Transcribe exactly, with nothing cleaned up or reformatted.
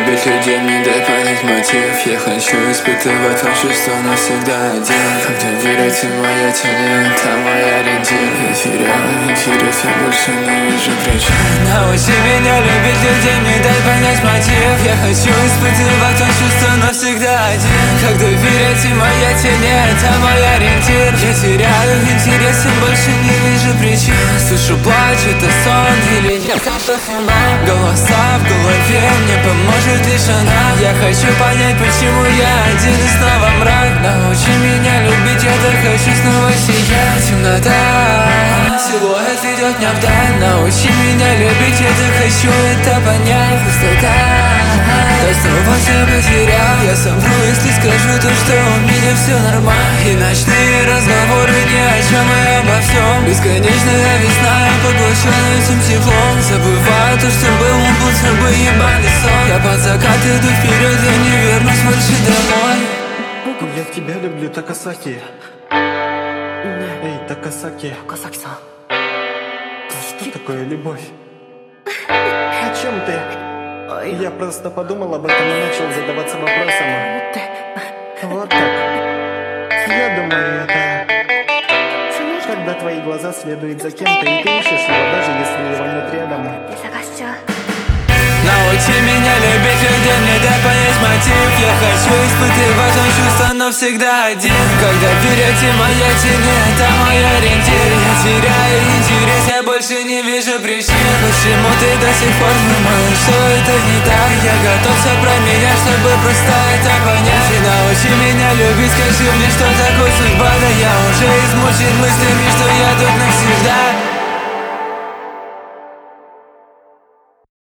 любить людей, мне дай понять мотив. Я хочу испытывать твое чувство навсегда один. Когда верите моя тень, там мой ориентир. Я теряю интерес, я больше не вижу причин. Научи меня любить людей, мне дай понять мотив. Я хочу испытывать твое чувство навсегда один. Когда верите моя тень, там мой ориентир. Я теряю интерес, я больше не вижу причин. Слышу плач, это сон или нет? Голоса в голове, мне поможет лишь она. Я хочу понять, почему я один и снова мрак. Научи меня любить, я так хочу снова сиять. Темнота, силуэт ведет меня вдаль. Научи меня любить, я так хочу это понять. Пустота, я снова тебя потерял. Я сам вру, если скажу то, что у меня все нормально. И ночные разговоры ни о чем и обо всем. Бесконечная весна, я поглощен этим теплом. Забываю то, что был, он будто бы ебаный сон. Я под закат иду вперед, я не вернусь больше домой. Я тебя люблю, Такасаки. Эй, Такасаки. Такасаки-сан. Что такое любовь? О чем ты? Я просто подумал об этом и начал задаваться вопросом. Вот так. Я думаю, это... Когда твои глаза следуют за кем-то, и ты ищешь его, даже если его нет рядом. Научи меня любить людей, мне дай понять мотив. Я хочу испытывать он чувство, но всегда один. Когда впереди моя тень, это мой ориентир. Я теряю интерес, я больше не вижу причин. Почему ты до сих пор думаешь, что это не так? Я готов все променять, чтобы просто это понять. И научи меня любить, скажи мне, что такое судьба. Да я уже измучен мыслями, что я тут на